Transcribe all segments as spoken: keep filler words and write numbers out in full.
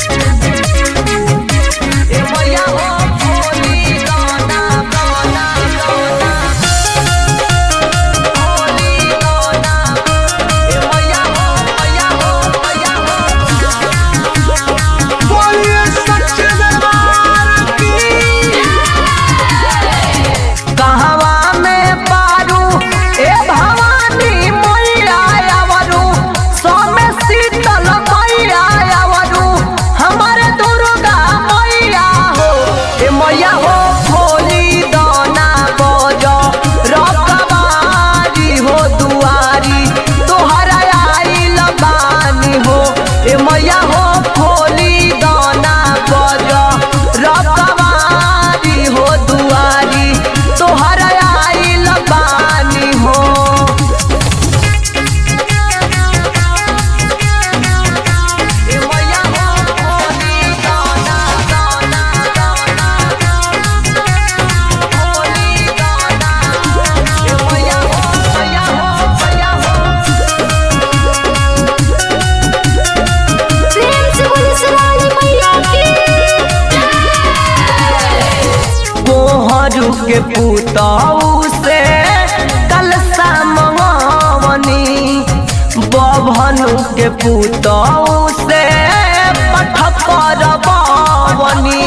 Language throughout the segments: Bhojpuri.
के पुतौ से कलसा मंगवनी बभनु के पुतौ से पठ करबवनी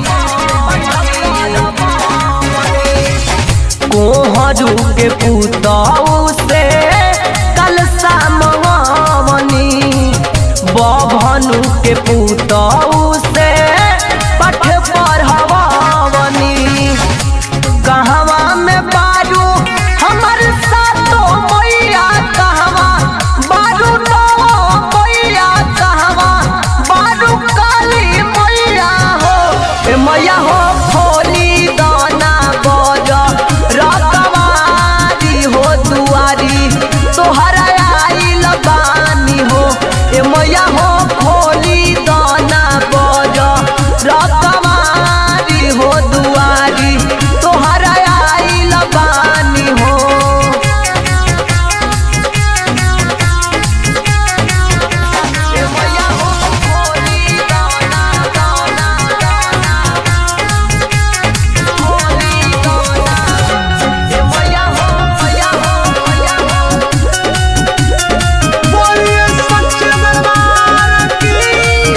कोहरू के पुतौ से कलसा मंगवनी बभनु के पुतौ से पठ पढ़वनी कहवा में बारू हमर सातो मैया कहवा बारू नो मैया कहवा बारू काली मैया हो ए मैया हो खोली दाना बज रकवारी हो दुआरी तोहरा आइल बानी हो ए मैया हो खोली दाना बज रकवारी हो दुआरी तोहरा आइल बानी हो। ए मैया हो खोली दाना दाना दाना खोली दाना ए मैया हो मैया हो मैया हो बोलिए सच्चे दरबार की।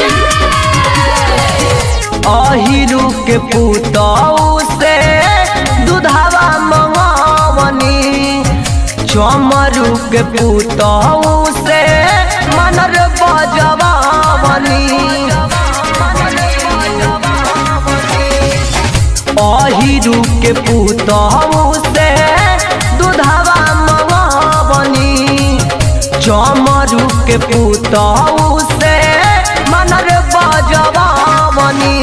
अहिरू के पुतौ से दुधावा मंगवनी चमरू के पुतौ से मनर बजवावनी अहिरू के पुतौ से दुधावा मंगवनी चमरू के पुतौ से मनर बजवावनी